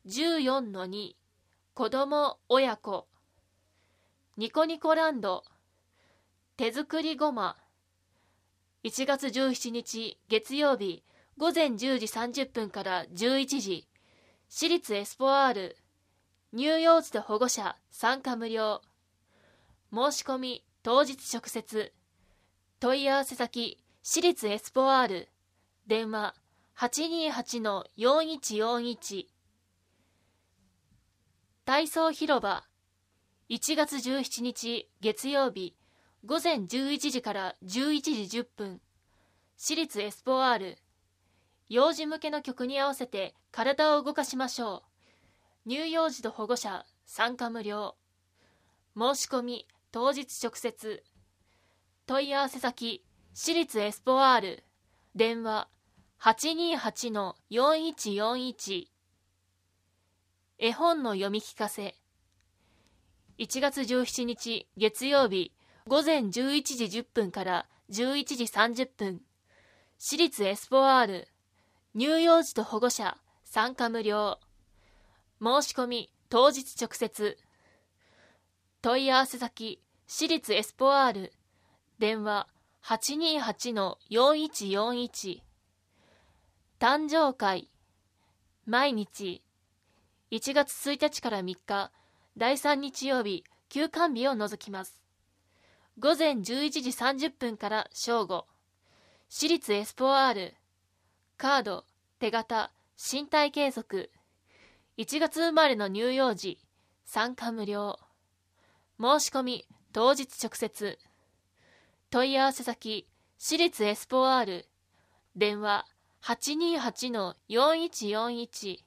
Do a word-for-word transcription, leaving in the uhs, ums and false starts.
じゅうよんのに 子供親子ニコニコランド手作りごまいちがつじゅうしちにち月曜日午前じゅうじさんじゅっぷんからじゅういちじ私立エスポアール乳幼児と保護者参加無料申し込み当日直接問い合わせ先私立エスポアール電話 はちにーはちのよんいちよんいち 体操広場いちがつじゅうしちにち月曜日午前じゅういちじからじゅういちじじゅっぷん私立エスポアール幼児向けの曲に合わせて体を動かしましょう乳幼児と保護者参加無料申し込み当日直接問い合わせ先私立エスポアール電話 はちにーはちのよんいちよんいち 絵本の読み聞かせいちがつじゅうしちにち月曜日午前じゅういちじじゅっぷんからじゅういちじさんじゅっぷん私立エスポアール乳幼児と保護者参加無料申し込み当日直接問い合わせ先私立エスポアール電話 はちにーはちのよんいちよんいち 誕生会毎日いちがつついたちからみっかだいさん日曜日休館日を除きます午前じゅういちじさんじゅっぷんから正午私立エスポアールカード手形身体計測いちがつ生まれの乳幼児参加無料申し込み当日直接問い合わせ先私立エスポアール電話 はちにーはちのよんいちよんいち